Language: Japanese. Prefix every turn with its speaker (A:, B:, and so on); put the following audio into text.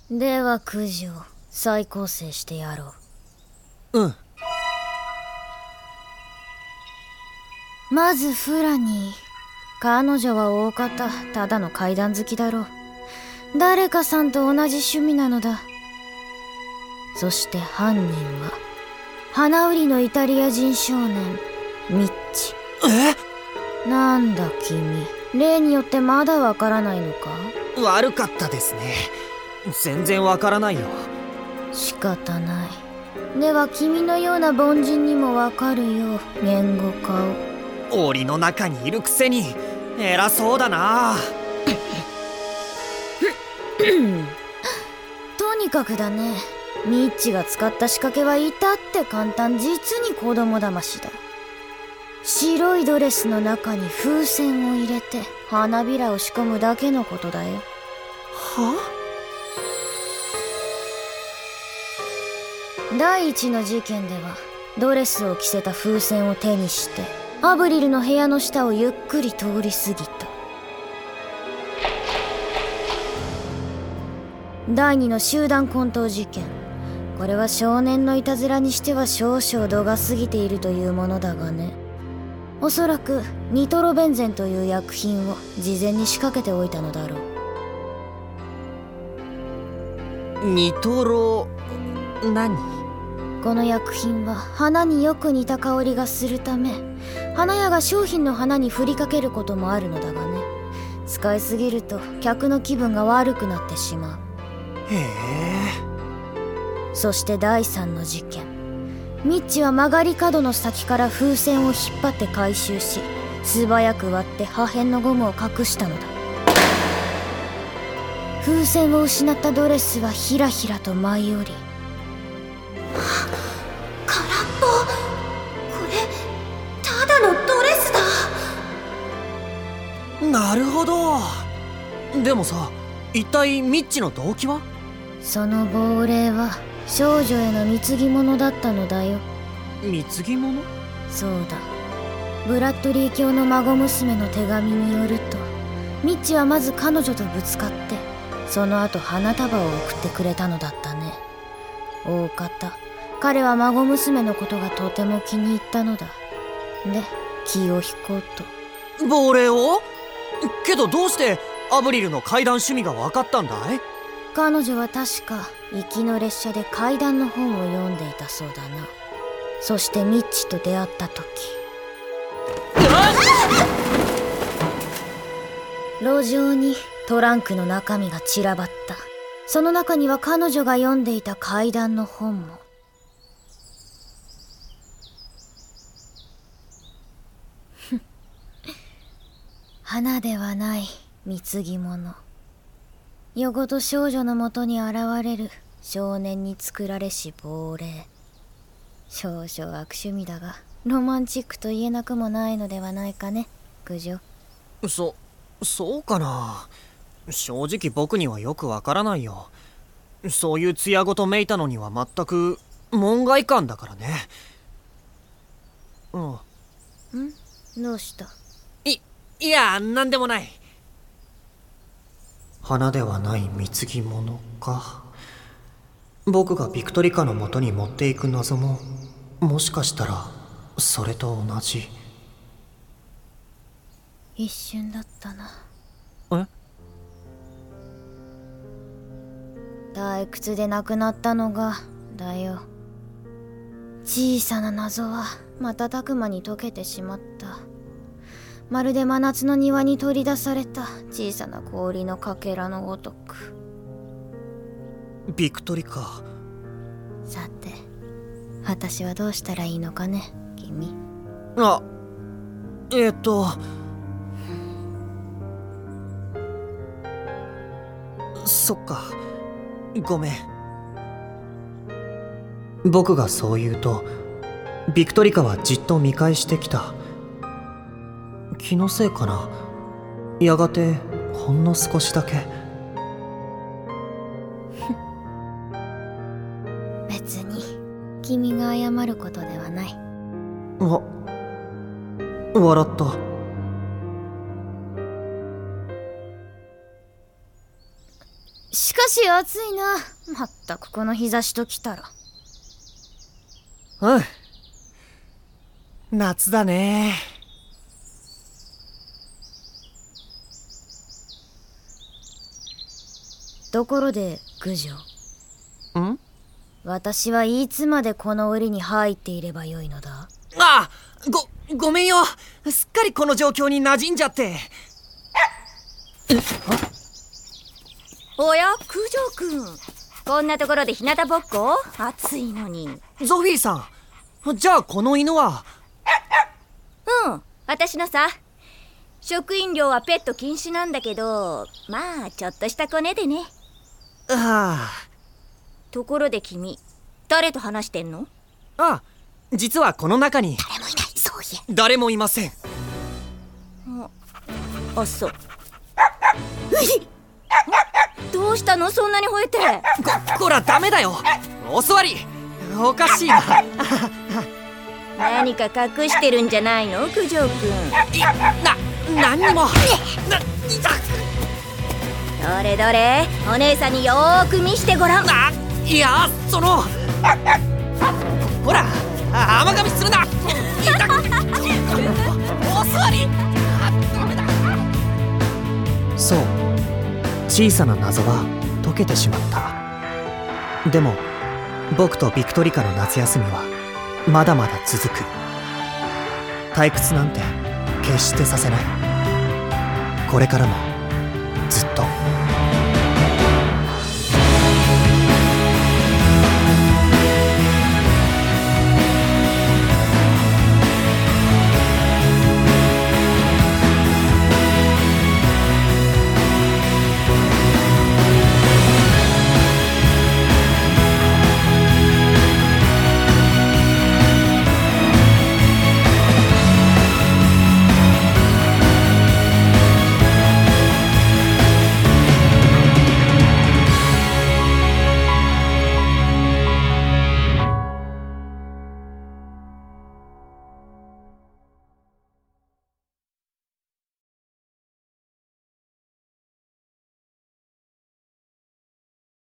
A: では九条、再構成してやろう。
B: うん。
A: まずフラニー。彼女は大方ただの怪談好きだろう。誰かさんと同じ趣味なのだ。そして犯人は花売りのイタリア人少年ミッチ。なんだ君、例によってまだわからないのか？
B: 悪かったですね。全然わからないよ。
A: 仕方ない。では君のような凡人にもわかるよう言語化を。
B: 檻の中にいるくせに偉そうだな。
A: とにかくだね、ミッチが使った仕掛けは至って簡単、実に子供騙しだ。白いドレスの中に風船を入れて花びらを仕込むだけのことだよ。
B: は？
A: 第一の事件ではドレスを着せた風船を手にしてアブリルの部屋の下をゆっくり通り過ぎた。第二の集団混沌事件、これは少年のいたずらにしては少々度が過ぎているというものだがね。おそらくニトロベンゼンという薬品を事前に仕掛けておいたのだろう。
B: ニトロ何？
A: この薬品は花によく似た香りがするため、花屋が商品の花に振りかけることもあるのだがね、使いすぎると客の気分が悪くなってしまう。
B: へえ。
A: そして第3の事件、ミッチは曲がり角の先から風船を引っ張って回収し、素早く割って破片のゴムを隠したのだ。風船を失ったドレスはひらひらと舞い降り、
C: 空っぽ。これただのドレスだ。
B: なるほど。でもさ、一体ミッチの動機は？
A: その亡霊は少女への貢ぎ物だったのだよ。
B: 貢ぎ物？
A: そうだ。ブラッドリー卿の孫娘の手紙によると、ミッチはまず彼女とぶつかって、その後花束を送ってくれたのだったね。大方彼は孫娘のことがとても気に入ったのだ。で、気を引こうと。
B: 亡霊を？けどどうしてアブリルの怪談趣味が分かったんだい？
A: 彼女は確か行きの列車で怪談の本を読んでいたそうだな。そしてミッチと出会った時、路上にトランクの中身が散らばった。その中には彼女が読んでいた怪談の本も。花ではない貢ぎ物。夜ごと少女のもとに現れる少年に作られし亡霊。少々悪趣味だがロマンチックと言えなくもないのではないかね、九条。
B: そうかな。正直僕にはよくわからないよ。そういう艶ごとめいたのには全く門外漢だからね。
A: どうした？
B: いや、なんでもない。花ではない貢ぎ物か。僕がビクトリカのもとに持っていく謎も、もしかしたらそれと同じ。
A: 一瞬だったな。退屈でなくなったのがだよ。小さな謎は瞬く間に解けてしまった。まるで真夏の庭に取り出された小さな氷のかけらのごとく。
B: ビクトリカ。
A: さて、私はどうしたらいいのかね、君。
B: そっか、ごめん。僕がそう言うとビクトリカはじっと見返してきた。気のせいかな。やがてほんの少しだけ。
A: 別に君が謝ることではない。
B: 笑った。
A: しかし暑いな。まったくこの日差しときたら。
B: うん。夏だね。
A: ところで九条、
B: ん？
A: 私はいつまでこの檻に入っていればよいのだ？
B: ああ、ごめんよ。すっかりこの状況に馴染んじゃって。
C: おや、九条くん、こんなところで日向ぼっこ？暑いのに。
B: ゾフィーさん、じゃあこの犬は？
C: うん、私のさ。食飲料はペット禁止なんだけど、まあちょっとしたコネでね。
B: あ
C: ところで君、誰と話してんの？
B: あ、実はこの中に
C: 誰もいない。そういえ。
B: 誰もいません。
C: あ、そう。どうしたの？そんなに吠えて。
B: こらダメだよ。お座り。おかしいな。
C: 何か隠してるんじゃないの、九条くん？
B: 何にも。
C: どれどれ、お姉さんによーく見してごらん。
B: いや、そのほら、甘噛みするな。お座り。ダメだ。そう、小さな謎は解けてしまった。でも僕とビクトリカの夏休みはまだまだ続く。退屈なんて決してさせない。これからも